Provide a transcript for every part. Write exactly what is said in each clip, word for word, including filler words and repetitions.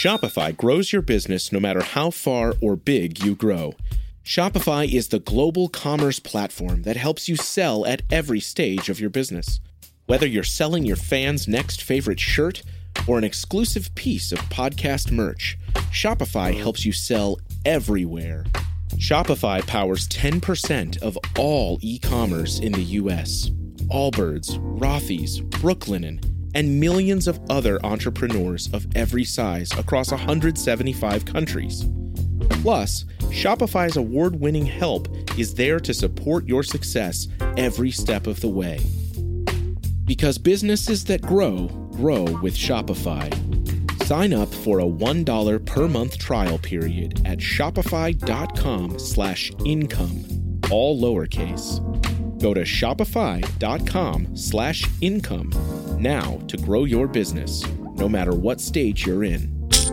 Shopify grows your business no matter how far or big you grow. Shopify is the global commerce platform that helps you sell at every stage of your business. Whether you're selling your fans' next favorite shirt or an exclusive piece of podcast merch, Shopify helps you sell everywhere. Shopify powers ten percent of all e-commerce in the U S. Allbirds, Rothy's, Brooklinen, and millions of other entrepreneurs of every size across one hundred seventy-five countries. Plus, Shopify's award-winning help is there to support your success every step of the way. Because businesses that grow, grow with Shopify. Sign up for a one dollar per month trial period at shopify.com slash income, all lowercase. Go to shopify.com slash income now to grow your business, no matter what stage you're in.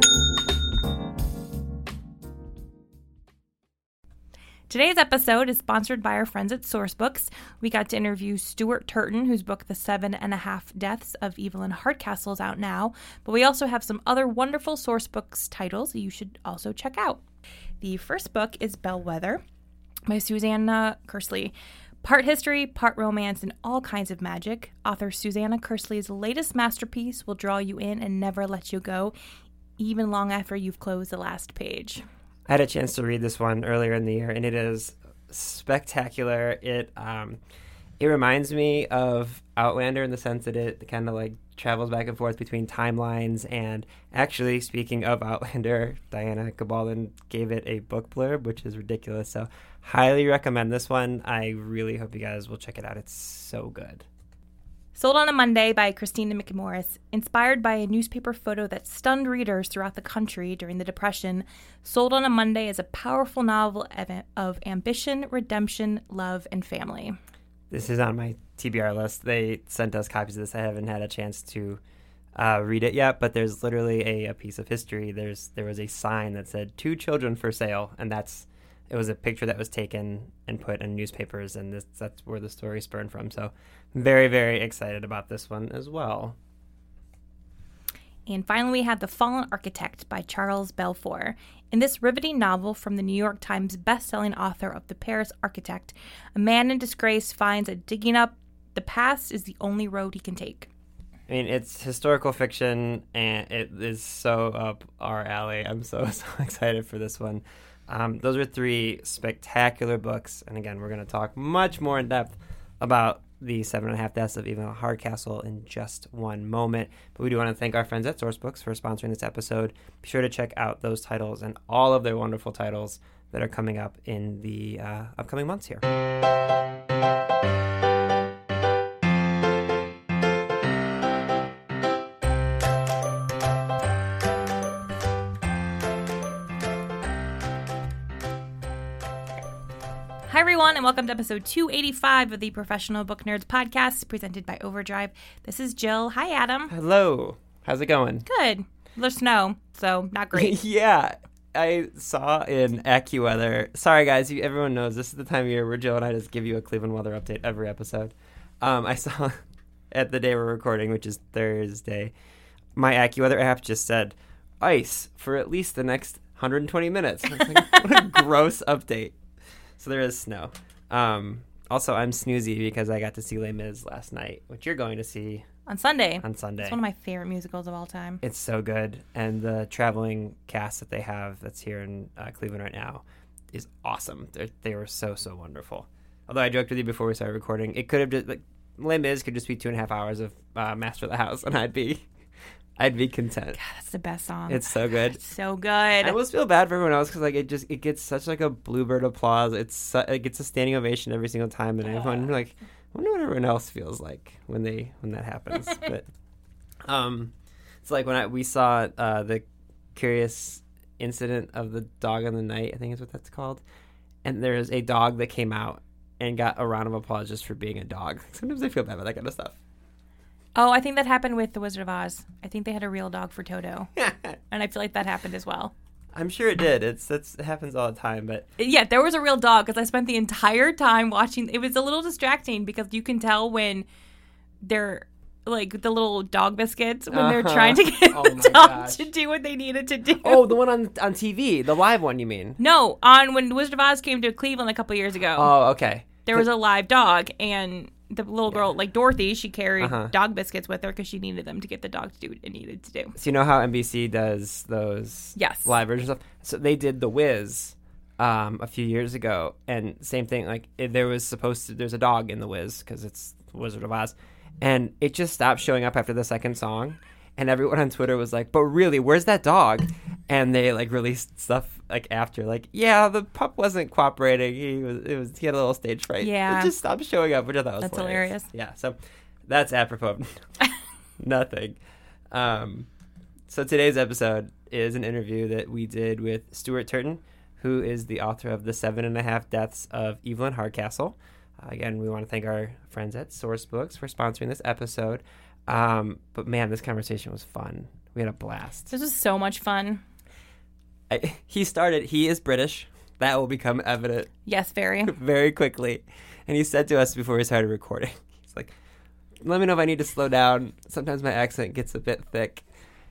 Today's episode is sponsored by our friends at Sourcebooks. We got to interview Stuart Turton, whose book, The Seven and a Half Deaths of Evelyn Hardcastle, is out now. But we also have some other wonderful Sourcebooks titles that you should also check out. The first book is Bellwether by Susanna Kersley. Part history, part romance, and all kinds of magic. Author Susanna Kersley's latest masterpiece will draw you in and never let you go, even long after you've closed the last page. I had a chance to read this one earlier in the year, and it is spectacular. It um, it reminds me of Outlander in the sense that it kind of like travels back and forth between timelines. And actually, speaking of Outlander, Diana Gabaldon gave it a book blurb, which is ridiculous. So, highly recommend this one. I really hope you guys will check it out. It's so good. Sold on a Monday by Christina McMorris. Inspired by a newspaper photo that stunned readers throughout the country during the Depression, Sold on a Monday is a powerful novel of ambition, redemption, love, and family. This is on my T B R list. They sent us copies of this. I haven't had a chance to uh, read it yet, but there's literally a, a piece of history. There's There was a sign that said, two children for sale, and that's it was a picture that was taken and put in newspapers, and this, that's where the story spurned from. So very, very excited about this one as well. And finally, we have The Fallen Architect by Charles Belfour. In this riveting novel from the New York Times best-selling author of The Paris Architect, a man in disgrace finds that digging up the past is the only road he can take. I mean, it's historical fiction, and it is so up our alley. I'm so, so excited for this one. Um, those are three spectacular books, and again, we're going to talk much more in depth about the Seven and a Half Deaths of Evelyn Hardcastle in just one moment. But we do want to thank our friends at Sourcebooks for sponsoring this episode. Be sure to check out those titles and all of their wonderful titles that are coming up in the uh, upcoming months here. Hi, everyone, and welcome to episode two eighty-five of the Professional Book Nerds podcast presented by Overdrive. This is Jill. Hi, Adam. Hello. How's it going? Good. There's snow, so not great. Yeah. I saw in AccuWeather. Sorry, guys. You, everyone knows this is the time of year where Jill and I just give you a Cleveland weather update every episode. Um, I saw at the day we're recording, which is Thursday, my AccuWeather app just said ice for at least the next one hundred twenty minutes. I was like, what a gross update. So there is snow. Um, also, I'm snoozy because I got to see Les Mis last night, which you're going to see on Sunday. On Sunday. It's one of my favorite musicals of all time. It's so good. And the traveling cast that they have that's here in uh, Cleveland right now is awesome. They're, they were so, so wonderful. Although I joked with you before we started recording, it could have just, like, Les Mis could just be two and a half hours of uh, Master of the House, and I'd be... I'd be content. God, that's the best song. It's so good. It's so good. I almost feel bad for everyone else because like it just it gets such like a bluebird applause. It's su- it gets a standing ovation every single time, and everyone like I wonder what everyone else feels like when they when that happens. But um, it's like when I we saw uh, the Curious Incident of the Dog in the Night. I think is what that's called. And there's a dog that came out and got a round of applause just for being a dog. Sometimes I feel bad about that kind of stuff. Oh, I think that happened with The Wizard of Oz. I think they had a real dog for Toto. And I feel like that happened as well. I'm sure it did. It's that's, it happens all the time. But yeah, there was a real dog because I spent the entire time watching. It was a little distracting because you can tell when they're like the little dog biscuits when Uh-huh. they're trying to get Oh the my dog gosh. to do what they needed to do. Oh, the one on on T V, the live one, you mean? No, on when Wizard of Oz came to Cleveland a couple years ago, Oh, okay. there was a live dog, and the little girl, like Dorothy, she carried Uh-huh. dog biscuits with her because she needed them to get the dog to do what it needed to do. So you know how N B C does those Yes. live version stuff? So they did The Wiz um, a few years ago, and same thing. Like it, there was supposed to, there's a dog in The Wiz because it's Wizard of Oz, and it just stopped showing up after the second song, and everyone on Twitter was like, "But really, where's that dog?" And they like released stuff like after, like, "Yeah, the pup wasn't cooperating. He was, it was, he had a little stage fright. Yeah. It just stopped showing up," which I thought was That's hilarious. hilarious. Yeah, so that's apropos of nothing. Um, so today's episode is an interview that we did with Stuart Turton, who is the author of The Seven and a Half Deaths of Evelyn Hardcastle. Uh, again, we want to thank our friends at Source Books for sponsoring this episode. Um, but man, this conversation was fun. We had a blast. This was so much fun. I, he started, he is British. That will become evident Yes, very. very quickly. And he said to us before we started recording, he's like, let me know if I need to slow down. Sometimes my accent gets a bit thick.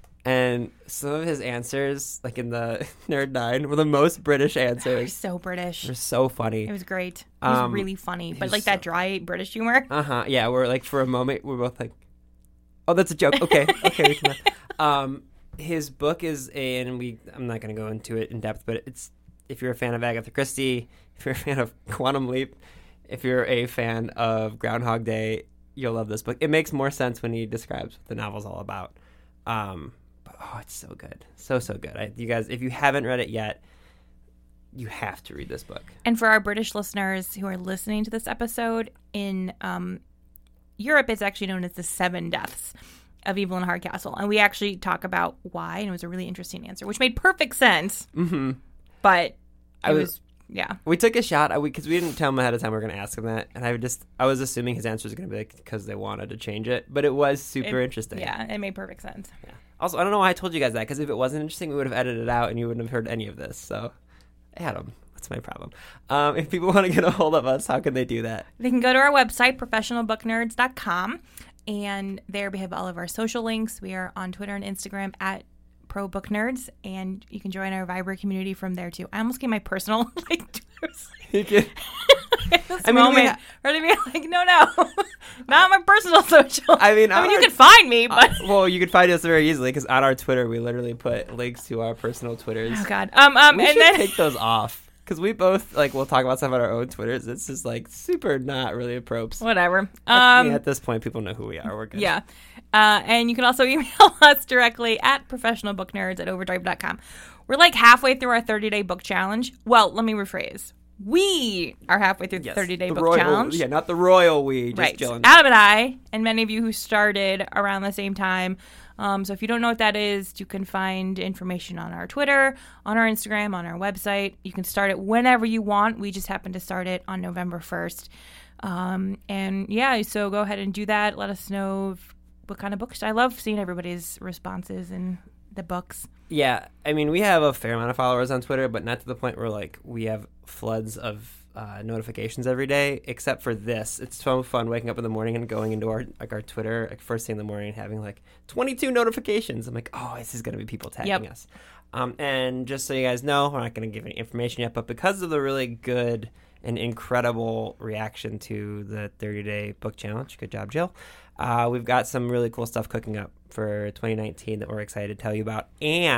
And some of his answers, like in the Nerd Nine, were the most British They're answers. so British. They're so funny. It was great. It was Um, really funny, it but was like that so- dry British humor. Uh-huh. Yeah, we're like, for a moment, we're both like, oh, that's a joke. Okay. Okay. we can laugh. um, his book is a, and we, I'm not going to go into it in depth, but it's, if you're a fan of Agatha Christie, if you're a fan of Quantum Leap, if you're a fan of Groundhog Day, you'll love this book. It makes more sense when he describes what the novel's all about. Um, but, oh, it's so good. So, so good. I, you guys, if you haven't read it yet, you have to read this book. And for our British listeners who are listening to this episode, in um, Europe, it's actually known as the Seven Deaths of Evelyn Hardcastle. And we actually talk about why, and it was a really interesting answer, which made perfect sense. Mm-hmm. But it I was- was, yeah. We took a shot because we, we didn't tell him ahead of time we were going to ask him that, and I would just I was assuming his answer was going to be like because they wanted to change it, but it was super It- interesting. Yeah, it made perfect sense. Yeah. Also, I don't know why I told you guys that because if it wasn't interesting, we would have edited it out and you wouldn't have heard any of this. So, Adam, what's my problem? Um, if people want to get a hold of us, how can they do that? They can go to our website, professional book nerds dot com, and there we have all of our social links. We are on Twitter and Instagram at Pro Book Nerds, and you can join our Viber community from there too. I almost gave my personal like Twitter You can- at this I mean, we moment. ha- Or to be like, no, no, not my personal social. I mean, I mean, our- you can find me, but Uh, well, you can find us very easily because on our Twitter, we literally put links to our personal Twitters. oh god, um, um, We and should then take those off because we both like we'll talk about stuff on our own Twitters. It's just like super not really a propes. whatever. I Um, mean, at this point, people know who we are. We're good. Yeah. Uh, and you can also email us directly at professionalbooknerds at overdrive dot com. We're like halfway through our thirty-day book challenge. Well, let me rephrase. We are halfway through the Yes, thirty-day the book royal, challenge. Yeah, not the royal we. Just Right. Jill Adam and I, and many of you who started around the same time. Um, so if you don't know what that is, you can find information on our Twitter, on our Instagram, on our website. You can start it whenever you want. We just happened to start it on November first. Um, and yeah, so go ahead and do that. Let us know if, what kind of books. I love seeing everybody's responses in the books. Yeah, I mean, we have a fair amount of followers on Twitter, but not to the point where like we have floods of uh, notifications every day. Except for this, it's so fun waking up in the morning and going into our like our Twitter like first thing in the morning and having like twenty-two notifications. I'm like, oh, this is gonna be people tagging Yep. us. Um, and just so you guys know, we're not gonna give any information yet, but because of the really good and incredible reaction to the thirty-day book challenge, good job, Jill. Uh, we've got some really cool stuff cooking up for twenty nineteen that we're excited to tell you about.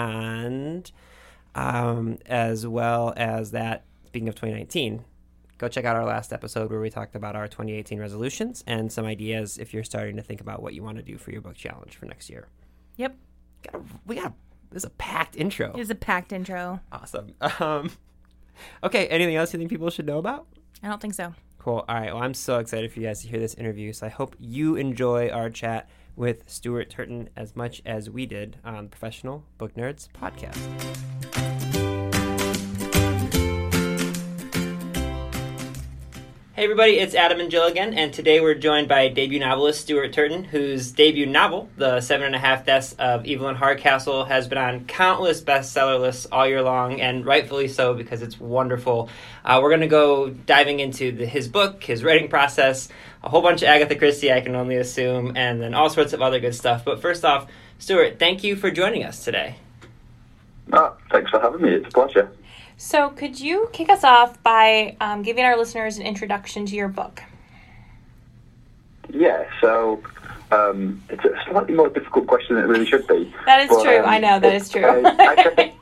And um, as well as that, speaking of twenty nineteen, go check out our last episode where we talked about our twenty eighteen resolutions and some ideas if you're starting to think about what you want to do for your book challenge for next year. Yep. Got a, we got a, this is a packed intro. It was a packed intro. Awesome. Um, okay, anything else you think people should know about? I don't think so. Cool. All right. Well, I'm so excited for you guys to hear this interview. So I hope you enjoy our chat with Stuart Turton as much as we did on the Professional Book Nerds podcast. Hey everybody, it's Adam and Jill again, and today we're joined by debut novelist Stuart Turton, whose debut novel, The Seven and a Half Deaths of Evelyn Hardcastle, has been on countless bestseller lists all year long, and rightfully so because it's wonderful. Uh, we're going to go diving into the, his book, his writing process, a whole bunch of Agatha Christie, I can only assume, and then all sorts of other good stuff. But first off, Stuart, thank you for joining us today. Oh, thanks for having me. It's a pleasure. So could you kick us off by um, giving our listeners an introduction to your book? Yeah, so um, it's a slightly more difficult question than it really should be. That is but, true. Um, I know, that is true. A, Agatha,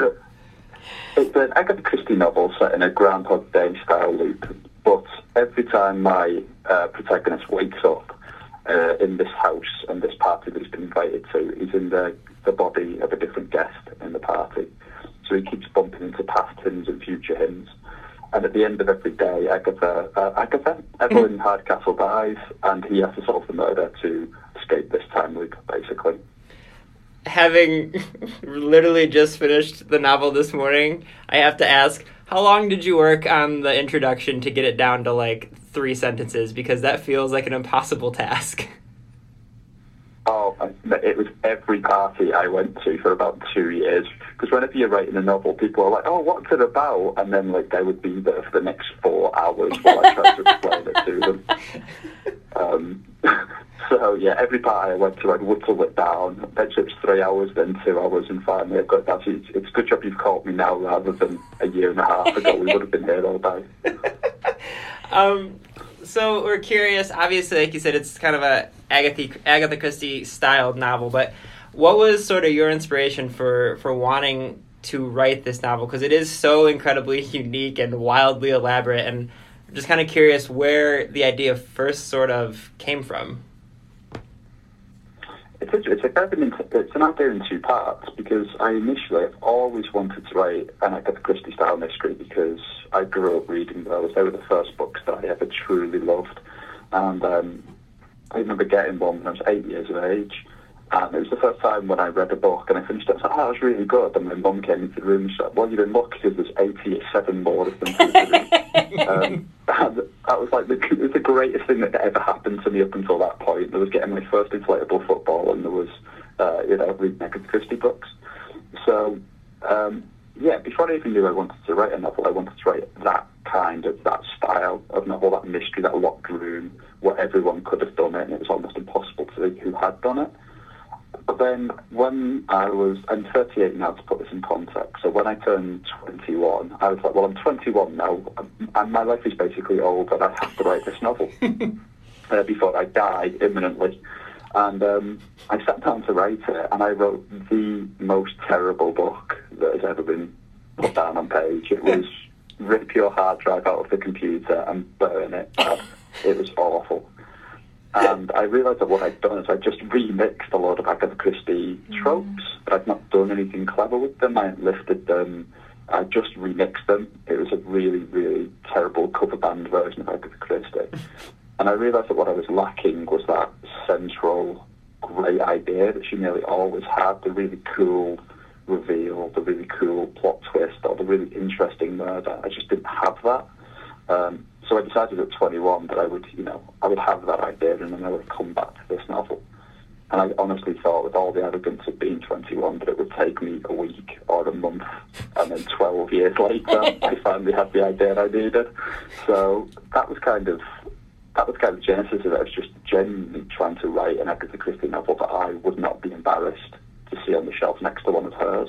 it's an Agatha Christie novel set in a Groundhog Day style loop, but every time my uh, protagonist wakes up uh, in this house and this party that he's been invited to, he's in the, the body of a different guest in the party. So he keeps bumping into past hymns and future hymns. And at the end of every day, Agatha, uh, Agatha, Evelyn Hardcastle dies, and he has to solve the murder to escape this time loop, basically. Having literally just finished the novel this morning, I have to ask, how long did you work on the introduction to get it down to like three sentences? Because that feels like an impossible task. Oh, it was every party I went to for about two years. Because whenever you're writing a novel, people are like, oh, what's it about? And then like they would be there for the next four hours while I tried to explain it to them. Um, so, yeah, every party I went to, I'd whittle it down. Eventually it was three hours, then two hours, and finally I got that. It's, it's a good job you've caught me now rather than a year and a half ago. We would have been here all day. um, so we're curious, obviously, like you said, it's kind of a Agatha, Agatha Christie styled novel, but what was sort of your inspiration for, for wanting to write this novel? Because it is so incredibly unique and wildly elaborate, and I'm just kind of curious where the idea first sort of came from. It's a, it's, a kind of an, it's an idea in two parts, because I initially I've always wanted to write an Agatha Christie style mystery because I grew up reading those. They were the first books that I ever truly loved. And um, I remember getting one when I was eight years of age. And it was the first time when I read a book and I finished it. I was like, oh, that was really good. And my mum came into the room and she said, well, you didn't look because there's eighty-seven more of them. um, and that was like the, it was the greatest thing that ever happened to me up until that point. I was getting my first inflatable football and there was, uh, you know, reading Agatha Christie books. So, um, yeah, before I even knew I wanted to write a novel, I wanted to write that kind of, that style of novel, that mystery, that locked room, where everyone could have done it and it was almost impossible to see who had done it. But then when I was, I'm thirty-eight now to put this in context, so when I turned twenty-one, I was like, well, I'm twenty-one now, and my life is basically over, I have to write this novel uh, before I die imminently. And um, I sat down to write it, and I wrote the most terrible book that has ever been put down on page. It was rip your hard drive out of the computer and burn it. And it was awful. And I realised that what I'd done is I just remixed a lot of Agatha Christie tropes, but I'd not done anything clever with them. I hadn't lifted them. I just remixed them. It was a really, really terrible cover band version of Agatha Christie. And I realised that what I was lacking was that central great idea that she nearly always had, the really cool reveal, the really cool plot twist, or the really interesting murder. I just didn't have that. Um, so I decided at twenty-one that I would, you know, I would have that idea and then I would come back to this novel. And I honestly thought, with all the arrogance of being twenty-one, that it would take me a week or a month, and then twelve years later, I finally had the idea I needed. So that was kind of that was kind of the genesis of it. I was just genuinely trying to write an Agatha Christie novel that I would not be embarrassed to see on the shelf next to one of hers.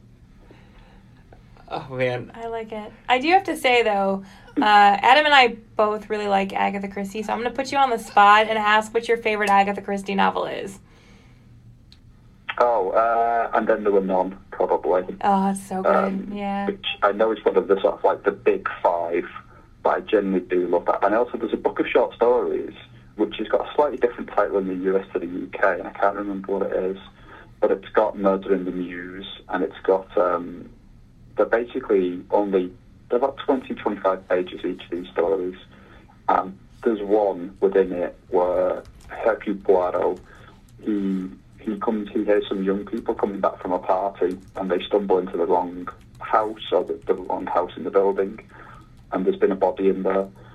Oh, man. I like it. I do have to say, though, uh, Adam and I both really like Agatha Christie, so I'm going to put you on the spot and ask what your favorite Agatha Christie novel is. Oh, uh, and then there were none, probably. Oh, it's so good, um, yeah. Which I know is one of the sort of like the big five, but I genuinely do love that. And also there's a book of short stories, which has got a slightly different title in the U S to the U K, and I can't remember what it is, but it's got Murder in the Mews, and it's got... Um, They're basically only, they're about twenty, twenty-five pages each of these stories. And there's one within it where Hercule Poirot, he, he comes, he hears some young people coming back from a party and they stumble into the wrong house, or the, the wrong house in the building, and there's been a body in there.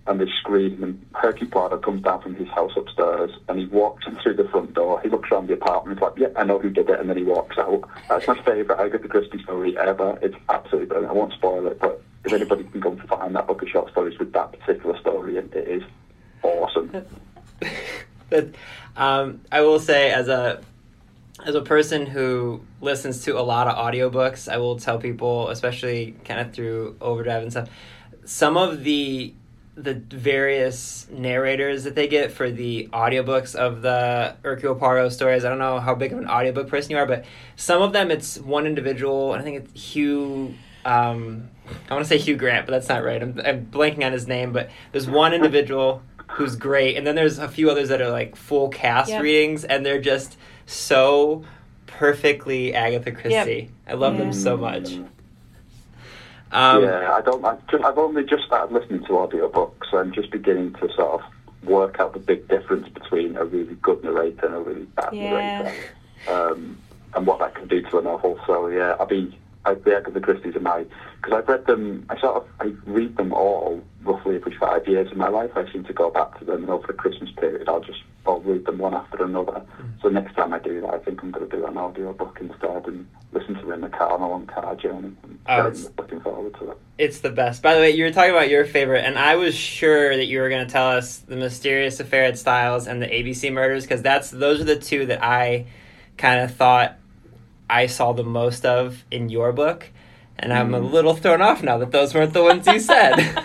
and they scream, and Hercule Poirot comes down from his house upstairs, and he walks in through the front door. He looks around the apartment, he's like, yeah, I know who did it, and then he walks out. That's my favourite Agatha Christie story ever. It's absolutely brilliant. I won't spoil it, but if anybody can go and find that book of short stories with that particular story, it is awesome. But um, I will say, as a as a person who listens to a lot of audiobooks, I will tell people, especially kind of through Overdrive and stuff, some of the the various narrators that they get for the audiobooks of the Hercule Poirot stories. I don't know how big of an audiobook person you are, but some of them it's one individual. I think it's Hugh, um, I want to say Hugh Grant, but that's not right. I'm, I'm blanking on his name, but there's one individual who's great, and then there's a few others that are like full cast yep. readings, and they're just so perfectly Agatha Christie. Yep. I love yeah. them so much. Um, yeah, I don't. I just, I've only just started listening to audiobooks, so I'm just beginning to sort of work out the big difference between a really good narrator and a really bad yeah. narrator, um, and what that can do to a novel. So yeah, I mean, I, the Agatha Christie's are my, because I've read them. I sort of I read them all roughly every five years of my life. I seem to go back to them, and over the Christmas period, I'll just I'll read them one after another. Mm. So next time I do that, I think I'm going to do an audiobook instead and listen to it in the car on a long car journey. Oh, I'm looking forward to it. It's the best. By the way, you were talking about your favorite, and I was sure that you were going to tell us The Mysterious Affair at Styles and the A B C Murders, because that's those are the two that I kind of thought I saw the most of in your book, and I'm a little thrown off now that those weren't the ones you said.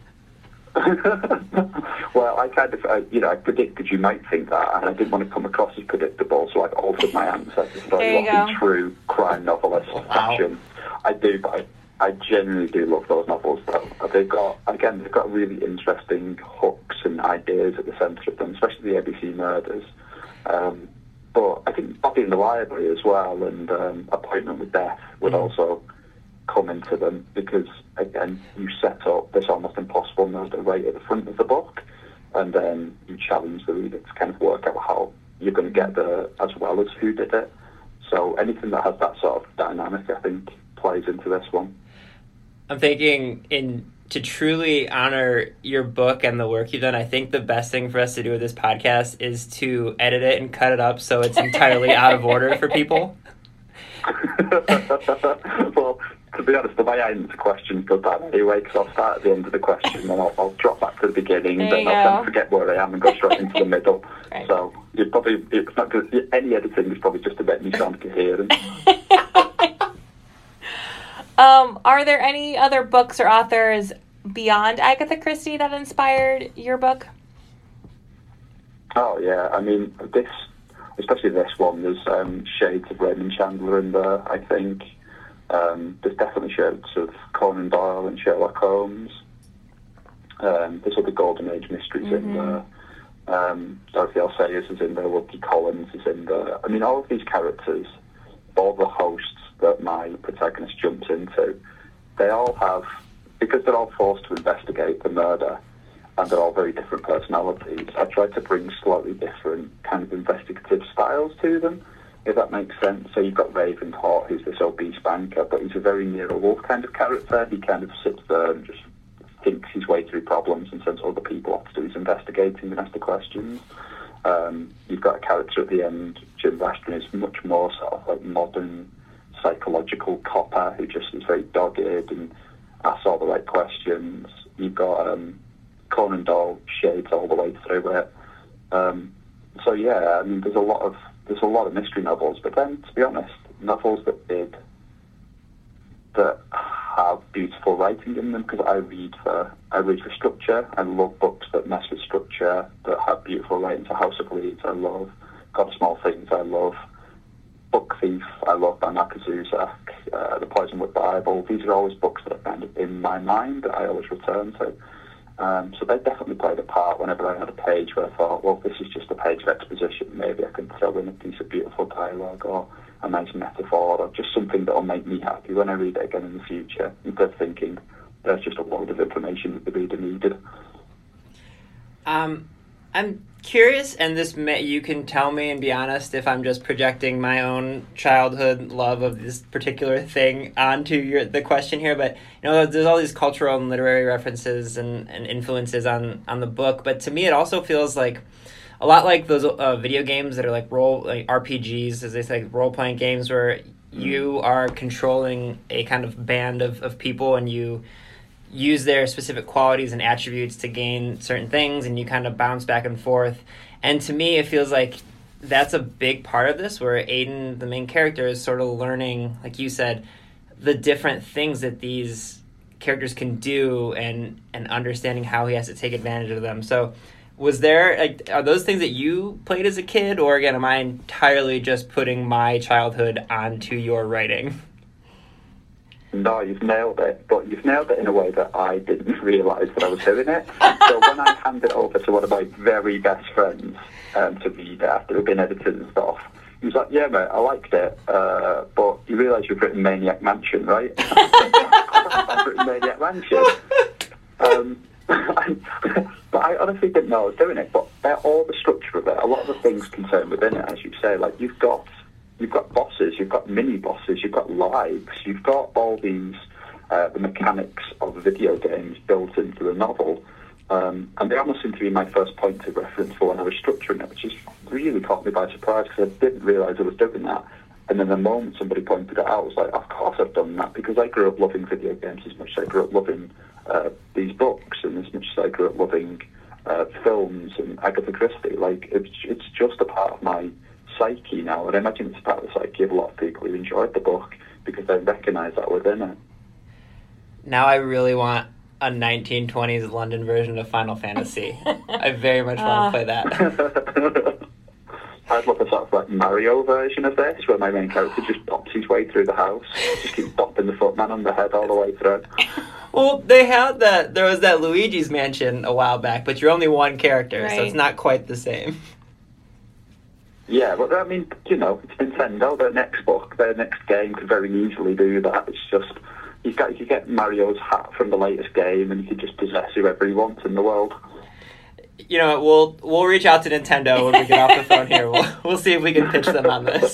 Well, I kind of, uh, you know, I predicted you might think that, and I didn't want to come across as predictable, so I've altered my answer to start in true crime novelist wow. fashion. I do, but I, I genuinely do love those novels, though. They've got, again, they've got really interesting hooks and ideas at the centre of them, especially the A B C Murders. Um, but I think Bobby in the Library as well, and um, Appointment with Death would mm. also come into them, because again you set up this almost impossible murder right at the front of the book, and then you challenge the reader to kind of work out how you're going to get there as well as who did it. So anything that has that sort of dynamic, I think, plays into this one. I'm thinking in to truly honor your book and the work you've done, I think the best thing for us to do with this podcast is to edit it and cut it up so it's entirely out of order for people. Well, to be honest, the way I answer questions does that anyway, because I'll start at the end of the question and I'll, I'll drop back to the beginning, and then I'll then forget where I am and go straight into the middle. Right. So you probably it's not good. Any editing is probably just to make me sound coherent. um, are there any other books or authors beyond Agatha Christie that inspired your book? Oh yeah, I mean this, especially this one. There's um, shades of Raymond Chandler in there, I think. Um, there's definitely shades of Conan Doyle and Sherlock Holmes. Um, there's other Golden Age mysteries mm-hmm. in there. Um, Dorothy L. Sayers is in there. Wilkie Collins is in there. I mean, all of these characters, all the hosts that my protagonist jumps into, they all have, because they're all forced to investigate the murder, and they're all very different personalities, I tried to bring slightly different kind of investigative styles to them, if that makes sense. So you've got Ravenheart, who's this obese banker, but he's a very Nero Wolfe kind of character. He kind of sits there and just thinks his way through problems, and sends other people off to do his investigating and ask the questions. Um, you've got a character at the end, Jim Rashton, is much more sort of like modern psychological copper who just is very dogged and asks all the right questions. You've got um, Conan Doyle, shades all the way through it. Um, so yeah, I mean, there's a lot of there's a lot of mystery novels, but then, to be honest, novels that did that have beautiful writing in them, because I read for I read for structure. I love books that mess with structure, that have beautiful writing. So House of Leaves, I love. God of Small Things, I love. Book Thief, I love, by Markus Zusak. Uh, the Poisonwood Bible. These are always books that are kind of in my mind that I always return to. Um, so they definitely played a part whenever I had a page where I thought, well, this is just a page of exposition. Maybe I can throw in a piece of beautiful dialogue or a nice metaphor or just something that will make me happy when I read it again in the future, instead of thinking there's just a load of information that the reader needed. Um, I'm curious, and this may, you can tell me and be honest if I'm just projecting my own childhood love of this particular thing onto your the question here. But you know, there's all these cultural and literary references and, and influences on, on the book. But to me, it also feels like a lot like those uh, video games that are like role like R P Gs, as they say, role playing games where you are controlling a kind of band of, of people and you use their specific qualities and attributes to gain certain things, and you kind of bounce back and forth. And to me, it feels like that's a big part of this, where Aiden, the main character, is sort of learning, like you said, the different things that these characters can do and, and understanding how he has to take advantage of them. So was there, like, are those things that you played as a kid, or again, am I entirely just putting my childhood onto your writing? No, you've nailed it, but you've nailed it in a way that I didn't realise that I was doing it. So when I handed it over to one of my very best friends um, to read it after it had been edited and stuff, he was like, yeah, mate, I liked it, uh, but you realise you've written Maniac Mansion, right? I've written Maniac Mansion. Um, but I honestly didn't know I was doing it, but all the structure of it, a lot of the things contained within it, as you say, like you've got You've got bosses, you've got mini-bosses, you've got lives, you've got all these, uh, the mechanics of video games built into the novel. Um, and they almost seem to be my first point of reference for when I was structuring it, which just really caught me by surprise because I didn't realise I was doing that. And then the moment somebody pointed it out, I was like, of course I've done that, because I grew up loving video games as much as I grew up loving uh, these books, and as much as I grew up loving uh, films and Agatha Christie. Like, it's, it's just a part of my psyche now, and I imagine it's part of the psyche of a lot of people who enjoyed the book because they recognise that within it. Now I really want a nineteen twenties London version of Final Fantasy. I very much want uh. to play that. I'd love a sort of like Mario version of this, where my main character just bops his way through the house, just keeps bopping the footman on the head all the way through. Well, they had that. There was that Luigi's Mansion a while back, but you're only one character, right. So it's not quite the same. Yeah, but I mean, you know, it's Nintendo. Their next book, their next game could very easily do that. It's just, you got, you get Mario's hat from the latest game, and you could just possess whoever you want in the world. You know, we'll we'll reach out to Nintendo when we get off the phone here. We'll we'll see if we can pitch them on this.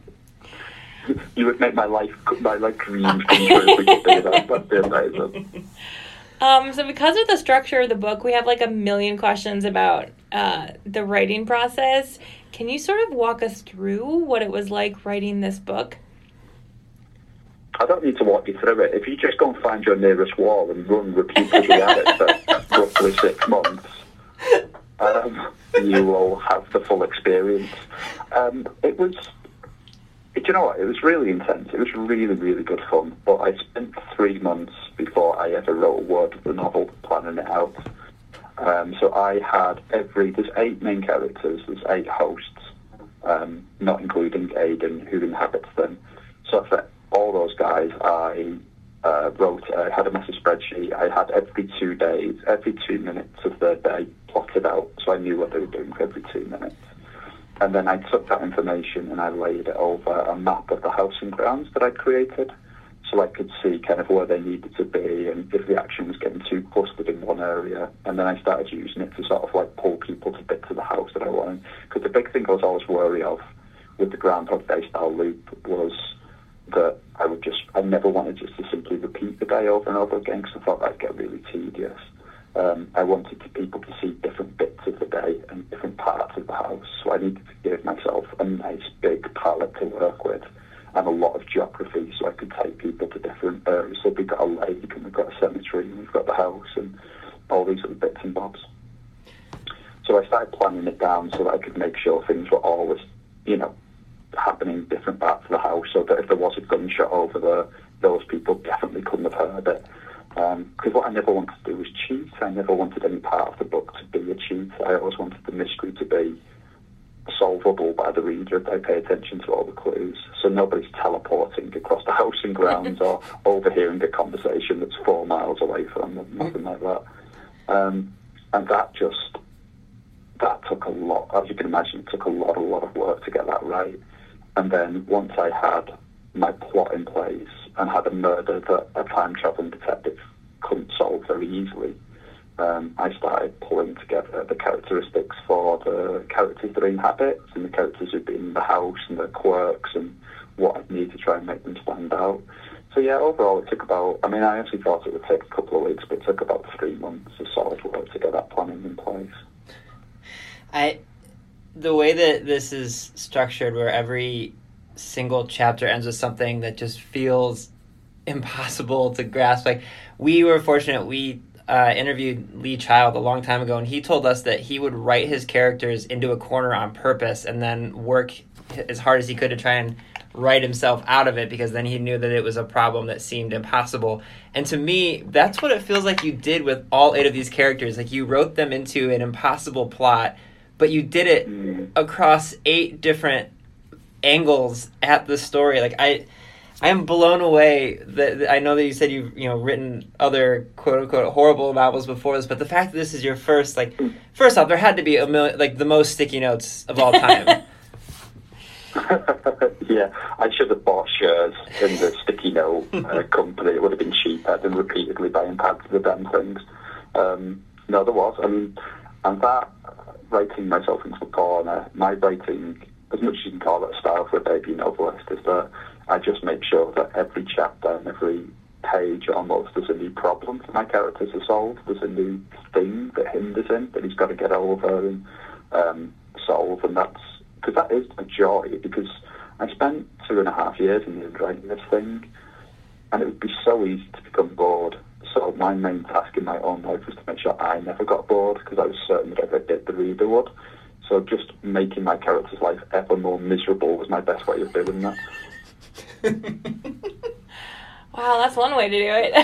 You would make my life, my like dreams come true if we could do that. That'd be amazing. Um, so because of the structure of the book, we have like a million questions about uh, the writing process. Can you sort of walk us through what it was like writing this book? I don't need to walk you through it. If you just go and find your nearest wall and run repeatedly at it for roughly six months, um, you will have the full experience. Um, it was, do you know what? It was really intense. It was really, really good fun. But I spent three months before I ever wrote a word of the novel planning it out. Um, so I had every, there's eight main characters, there's eight hosts, um, not including Aiden, who inhabits them. So for all those guys, I uh, wrote, I had a massive spreadsheet. I had every two days, every two minutes of their day plotted out, so I knew what they were doing for every two minutes. And then I took that information and I laid it over a map of the house and grounds that I'd created, so I could see kind of where they needed to be and if the action was getting too clustered in one area. And then I started using it to sort of like pull people to bits of the house that I wanted. Because the big thing I was always wary of with the Groundhog Day style loop was that I would just, I never wanted just to simply repeat the day over and over again, because I thought that'd get really tedious. Um, I wanted to, people to see different bits of the day and different parts of the house, so I needed to give myself a nice big palette to work with and a lot of geography, so I could take people to different areas. So we've got a lake and we've got a cemetery and we've got the house and all these other bits and bobs. So I started planning it down so that I could make sure things were always, you know, happening in different parts of the house, so that if there was a gunshot over there, those people definitely couldn't have heard it. Because um, what I never wanted to do was cheat. I never wanted any part of the book to be a cheat. I always wanted the mystery to be solvable by the reader if they pay attention to all the clues. So nobody's teleporting across the house and grounds or overhearing a conversation that's four miles away from them, nothing like that. Um, and that just, that took a lot, as you can imagine, it took a lot, a lot of work to get that right. And then once I had my plot in place and had a murder that a time-traveling detective couldn't solve very easily, um, I started pulling together the characteristics for the characters that inhabit and the characters who've been in the house and their quirks and what I'd need to try and make them stand out. So yeah, overall it took about, I mean, I actually thought it would take a couple of weeks, but it took about three months of solid work to get that planning in place. I, the way that this is structured, where every single chapter ends with something that just feels impossible to grasp. Like, we were fortunate, we uh, interviewed Lee Child a long time ago, and he told us that he would write his characters into a corner on purpose and then work as hard as he could to try and write himself out of it, because then he knew that it was a problem that seemed impossible. And to me, that's what it feels like you did with all eight of these characters. Like, you wrote them into an impossible plot, but you did it across eight different angles at the story. Like, I I am blown away that, that I know that you said you've, you know, written other quote unquote horrible novels before this, but the fact that this is your first, like, first off, there had to be a million, like, the most sticky notes of all time. Yeah, I should have bought shares in the sticky note uh, company. It would have been cheaper than repeatedly buying pads of the damn things. Um, no, there was. I mean, and that, uh, writing myself into a corner, my writing, as much as you can call it a style for a debut novelist, is that I just make sure that every chapter and every page almost there's a new problem for my characters to solve. There's a new thing that hinders him that he's got to get over and um, solve, and that's because that is a joy, because I spent two and a half years in the end writing this thing, and it would be so easy to become bored. So my main task in my own life was to make sure I never got bored, because I was certain that if I did, the reader would. So just making my character's life ever more miserable was my best way of doing that. Wow, that's one way to do it.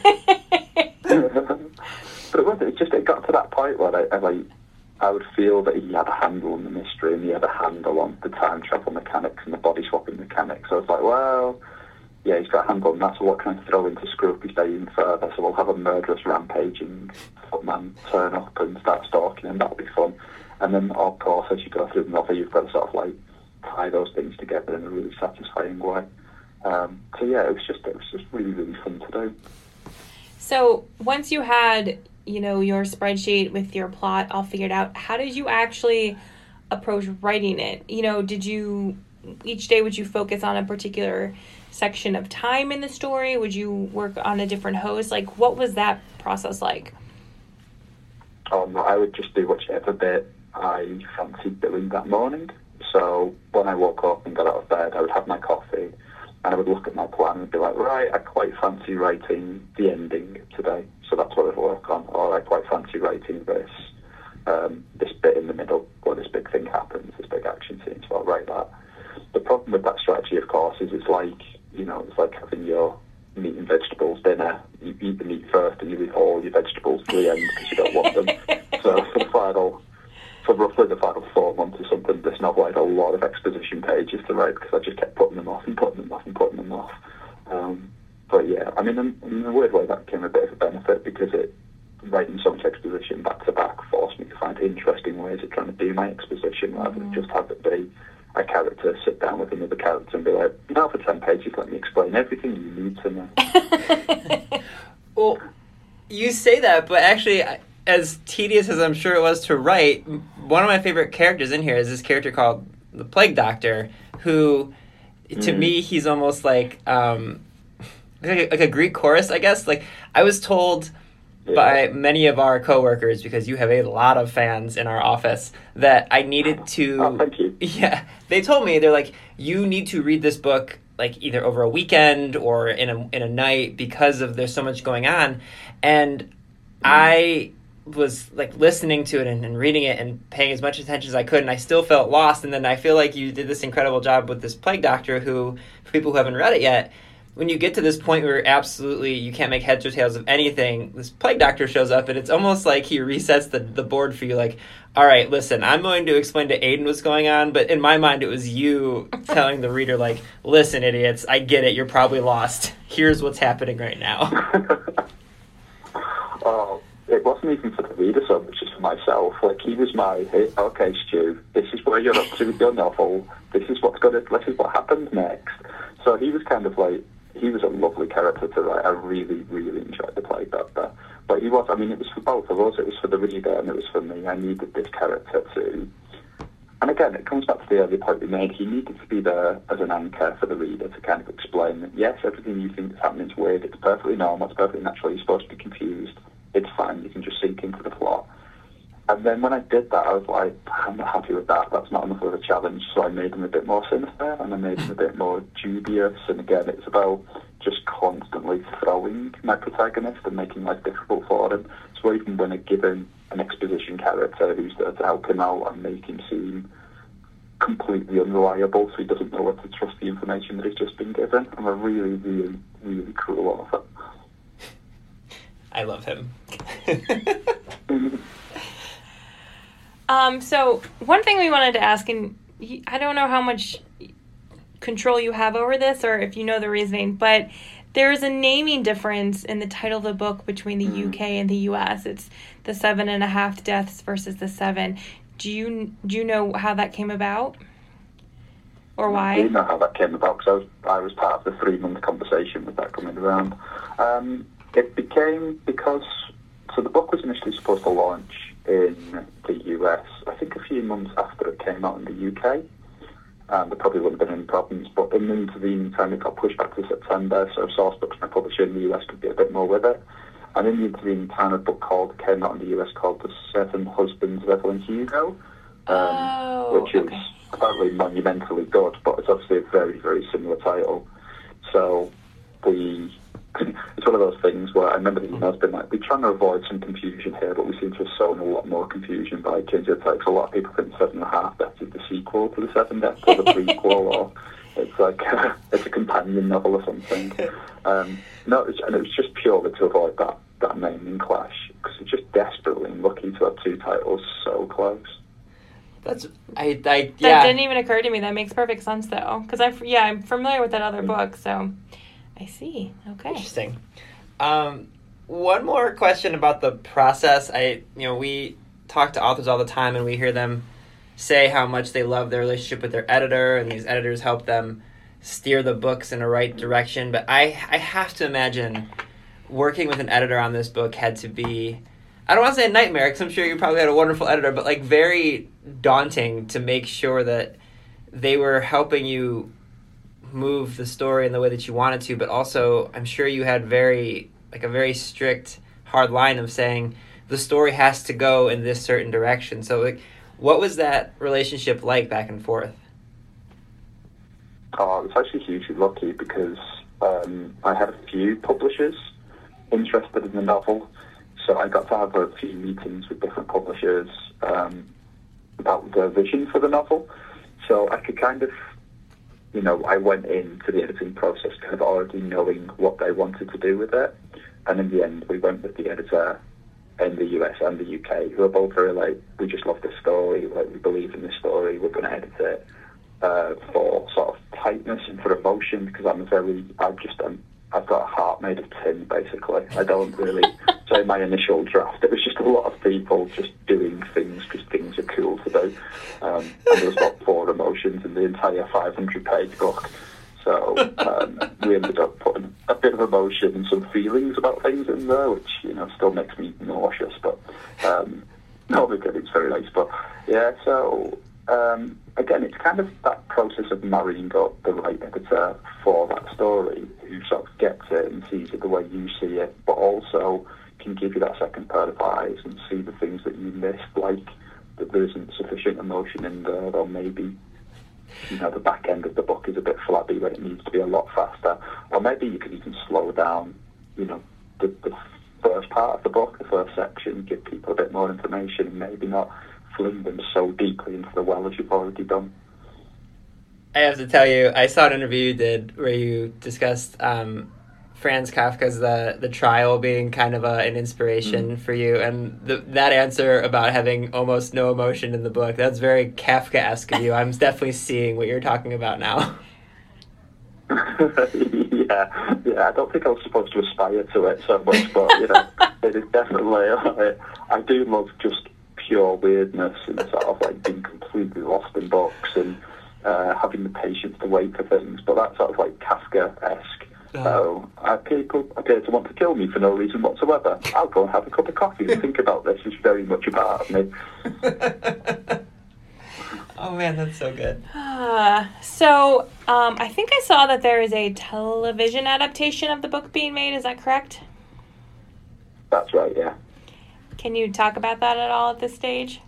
But it was, it just, it got to that point where I, I like, I would feel that he had a handle on the mystery and he had a handle on the time travel mechanics and the body swapping mechanics. So I was like, well, yeah, he's got a handle on that, so what can I throw in to screw up his day even further? So we'll have a murderous rampaging footman turn up and start stalking him. That'll be fun. And then, of course, as you go through the novel, you've got to sort of like tie those things together in a really satisfying way. Um, so yeah, it was just it was just really, really fun to do. So once you had, you know, your spreadsheet with your plot all figured out, how did you actually approach writing it? You know, did you, each day would you focus on a particular section of time in the story? Would you work on a different host? Like, what was that process like? Um, I would just do whichever bit I fancied doing that morning. So when I woke up and got out of bed, I would have my coffee and I would look at my plan and be like, right, I quite fancy writing the ending today, so that's what I'd work on. Or I quite fancy writing this um, this bit in the middle where this big thing happens, this big action scene, so I'll write that. The problem with that strategy, of course, is it's like, you know, it's like having your meat and vegetables dinner. You eat the meat first and you leave all your vegetables to the end because you don't want them. So for the final, for roughly the final four months or something, this novel had a lot of exposition pages to write because I just kept putting them off and putting them off and putting them off. Um, but yeah, I mean, in, in a weird way, that became a bit of a benefit because it, writing so much exposition back to back forced me to find interesting ways of trying to do my exposition rather mm-hmm. than just have it be a character sit down with another character and be like, now for ten pages, let me explain everything you need to know. Well, you say that, but actually, as tedious as I'm sure it was to write, one of my favorite characters in here is this character called the Plague Doctor, who, to mm. me, he's almost like um, like, a, like a Greek chorus, I guess. Like, I was told yeah. by many of our coworkers, because you have a lot of fans in our office, that I needed to... Oh, thank you. Yeah. They told me, they're like, you need to read this book like either over a weekend or in a in a night because of there's so much going on. And mm. I was like listening to it and, and reading it and paying as much attention as I could, and I still felt lost. And then I feel like you did this incredible job with this Plague Doctor, who, for people who haven't read it yet, when you get to this point where absolutely you can't make heads or tails of anything, this Plague Doctor shows up, and it's almost like he resets the, the board for you, like, all right, listen, I'm going to explain to Aiden what's going on, but in my mind it was you telling the reader, like, listen, idiots, I get it, you're probably lost. Here's what's happening right now. Oh, it wasn't even for the reader so much as for myself. Like, he was my, hey, okay, Stu, this is where you're up to with your novel, this is what's going to, this is what happens next. So he was kind of like, he was a lovely character to write. I really, really enjoyed the Plague Doctor. But he was, I mean, it was for both of us. It was for the reader and it was for me. I needed this character to... And again, it comes back to the earlier point we made. He needed to be there as an anchor for the reader to kind of explain that, yes, everything you think is happening is weird. It's perfectly normal. It's perfectly natural. You're supposed to be confused. It's fine. You can just sink into the plot. And then when I did that, I was like, I'm not happy with that. That's not enough of a challenge. So I made him a bit more sinister and I made him a bit more dubious. And again, it's about just constantly throwing my protagonist and making life difficult for him. So even when I give him an exposition character who's there to help him out and make him seem completely unreliable, so he doesn't know whether to trust the information that he's just been given. I'm a really, really, really cruel author. I love him. Um, so one thing we wanted to ask, and I don't know how much control you have over this or if you know the reasoning, but there is a naming difference in the title of the book between the U K and the U S. It's The Seven and a Half Deaths versus The Seven. Do you do you know how that came about? Or why? I do know how that came about because I was, I was part of the three-month conversation with that coming around. Um, it became because... So the book was initially supposed to launch in the U S, I think a few months after it came out in the U K. Um, there probably wouldn't have been any problems, but in the intervening time it got pushed back to September, so Sourcebooks, my publisher in the U S, could be a bit more with it. And in the intervening time, a book called came out in the U S called The Seven Husbands of Evelyn Hugo, um, oh, which is okay. apparently monumentally good, but it's obviously a very, very similar title. So we... It's one of those things where I remember the email's been like, we're trying to avoid some confusion here, but we seem to have sown a lot more confusion by changing the title. A lot of people think Seven and a Half Deaths is the sequel to The Seven Deaths, or the prequel, or it's like uh, it's a companion novel or something. Um, no, it's, and it was just purely to avoid that, that naming clash, because it's just desperately lucky to have two titles so close. That's I I yeah. That didn't even occur to me. That makes perfect sense though, because I yeah I'm familiar with that other book, so. I see. Okay. Interesting. Um, one more question about the process. I, you know, we talk to authors all the time, and we hear them say how much they love their relationship with their editor, and these editors help them steer the books in the right direction. But I, I have to imagine working with an editor on this book had to be, I don't want to say a nightmare, because I'm sure you probably had a wonderful editor, but like very daunting to make sure that they were helping you move the story in the way that you wanted to, but also I'm sure you had very like a very strict hard line of saying the story has to go in this certain direction. So like what was that relationship like back and forth? Oh, it was actually hugely lucky because um, I had a few publishers interested in the novel, so I got to have a few meetings with different publishers um, about their vision for the novel. So I could kind of You know, I went into the editing process kind of already knowing what they wanted to do with it. And in the end, we went with the editor in the U S and the U K, who are both very like, we just love this story, like we believe in this story, we're going to edit it uh, for sort of tightness and for emotion, because I'm a very, I've just, um, I've got a heart made of tin, basically. I don't really, so in my initial draft, it was just a lot of people just doing things because things are cool to do. Um, and there was about four emotions in the entire five hundred page book. So um, we ended up putting a bit of emotion and some feelings about things in there, which, you know, still makes me nauseous, but um, no, because it's very nice. But yeah, so um, again, it's kind of that process of marrying up the right editor for that story, who sort of gets it and sees it the way you see it, but also can give you that second pair of eyes and see the things that you missed, like that there isn't sufficient emotion in there, or maybe, you know, the back end of the book is a bit flabby when it needs to be a lot faster, or maybe you can even slow down, you know, the, the first part of the book, the first section, give people a bit more information and maybe not fling them so deeply into the well as you've already done. I have to tell you, I saw an interview you did where you discussed um, Franz Kafka's the, the Trial being kind of a, an inspiration mm. for you, and the, that answer about having almost no emotion in the book, that's very Kafka-esque of you. I'm definitely seeing what you're talking about now. yeah, yeah, I don't think I was supposed to aspire to it so much, but, you know, it is definitely, I, I do love just pure weirdness and sort of like being completely lost in books and uh, having the patience to wait for things, but that sort of like Kafka-esque So uh, people appear to want to kill me for no reason whatsoever. I'll go and have a cup of coffee and think about this. It's very much a part of me. Oh man, that's so good. Uh, so um, I think I saw that there is a television adaptation of the book being made. Is that correct? That's right, yeah. Can you talk about that at all at this stage?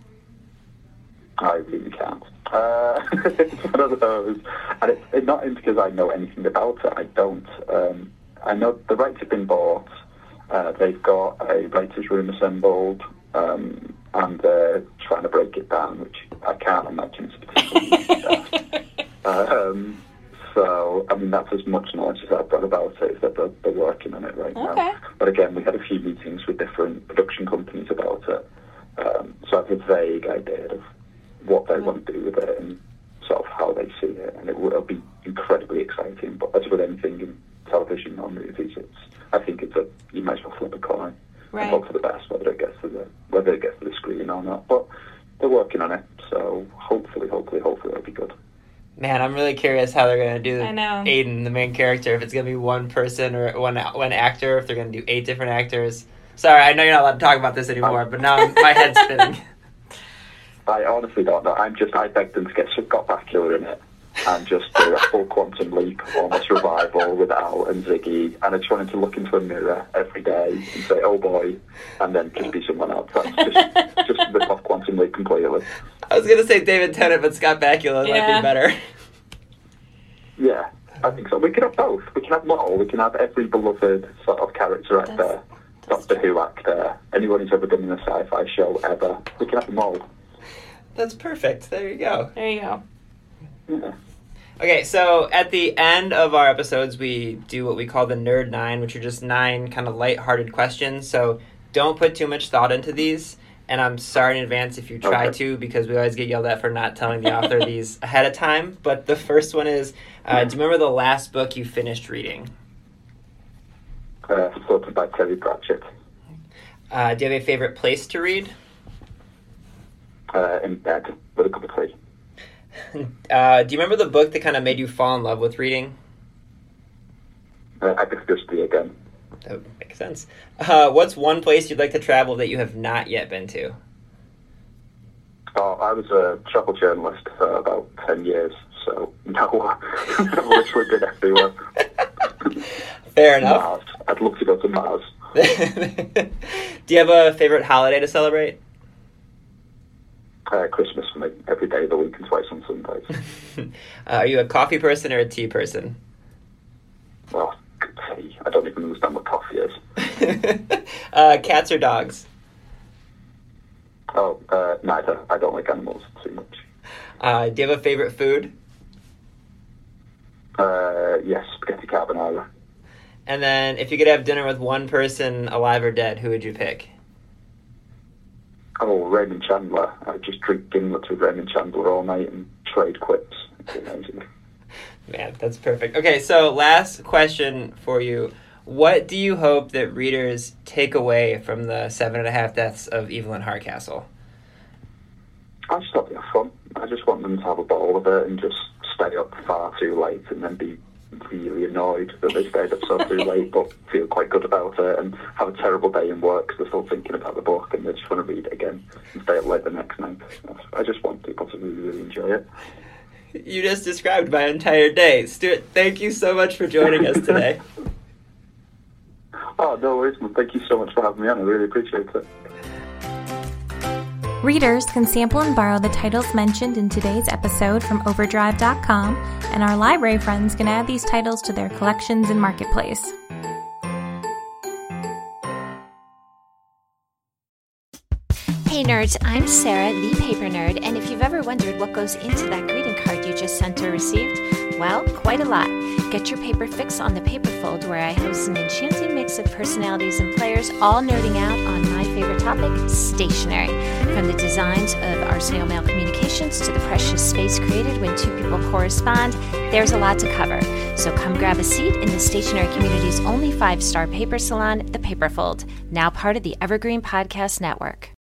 I really can't. Uh, it's one of those, and it's, it's not because I know anything about it. I don't. Um, I know the rights have been bought. Uh, they've got a writers' room assembled, um, and they're trying to break it down, which I can't imagine is particularly tough. Um So, I mean, that's as much knowledge as I've got about it, is that they're, they're working on it right Okay. now. But again, we had a few meetings with different production companies about it. Um, so I have a vague idea of what they want to do with it and sort of how they see it. And it will be incredibly exciting. But as with anything in television or movies, it's I think it's a, you might as well flip a coin Right. and hope for the best, whether it gets to the, whether it gets to the screen or not. But they're working on it. So hopefully, hopefully, hopefully it'll be good. Man, I'm really curious how they're going to do I know. Aiden, the main character, if it's going to be one person or one one actor, if they're going to do eight different actors. Sorry, I know you're not allowed to talk about this anymore, but now my head's spinning. I honestly don't know. I'm just, I begged them to get Scott Bakula in it and just do a full Quantum Leap, almost revival with Al and Ziggy. And I just wanted to look into a mirror every day and say, oh boy, and then just be someone else. That's just, just rip off Quantum Leap completely. I was going to say David Tennant, but Scott Bakula Yeah. might be better. Yeah, I think so. We can have both. We can have them all. We can have every beloved sort of character actor, That's- that's Doctor Who actor, anyone who's ever been in a sci-fi show ever. We can have them all. That's perfect. There you go. There you go. Yeah. Okay, so at the end of our episodes, we do what we call the Nerd Nine, which are just nine kind of lighthearted questions. So don't put too much thought into these. And I'm sorry in advance if you try Okay. to, because we always get yelled at for not telling the author these ahead of time. But the first one is, uh, do you remember the last book you finished reading? Uh, sorted by Terry Pratchett. Uh, do you have a favorite place to read? Uh, in bed with a cup of tea. Uh, do you remember the book that kind of made you fall in love with reading? Uh, Agatha Christie again. That would make sense. Uh, what's one place you'd like to travel that you have not yet been to? Oh, I was a travel journalist for about ten years, so no, I've literally been everywhere. Fair enough. Mars. I'd love to go to Mars. Do you have a favorite holiday to celebrate? Uh, Christmas for me, every day of the week and twice on Sundays. uh, are you a coffee person or a tea person? Well, tea. I don't even understand what coffee is. uh, cats or dogs? Oh, uh, neither. I don't like animals too much. Uh, do you have a favorite food? Uh, yes, spaghetti carbonara. And then if you could have dinner with one person, alive or dead, who would you pick? Oh, Raymond Chandler. I would just drink gimlets with Raymond Chandler all night and trade quips. It's amazing. Man, that's perfect. Okay, so last question for you. What do you hope that readers take away from the Seven and a Half Deaths of Evelyn Hardcastle? I just hope they have fun. I just want them to have a ball of it and just stay up far too late and then be really annoyed that they stayed up so too late, but feel quite good about it and have a terrible day in work because they're still thinking about the book and they just want to read it again and stay up late the next night. I just want people to really, really enjoy it. You just described my entire day. Stuart, thank you so much for joining us today. Oh, no worries, man. Thank you so much for having me on. I really appreciate it. Readers can sample and borrow the titles mentioned in today's episode from overdrive dot com, and our library friends can add these titles to their collections in Marketplace. Hey nerds, I'm Sarah, the paper nerd, and if you've ever wondered what goes into that greeting card you just sent or received, well, quite a lot. Get your paper fix on the Paperfold, where I host an enchanting mix of personalities and players, all nerding out on my favorite topic, stationery. From the designs of Arsenal Mail Communications to the precious space created when two people correspond, there's a lot to cover. So come grab a seat in the stationery community's only five-star paper salon, the Paperfold, now part of the Evergreen Podcast Network.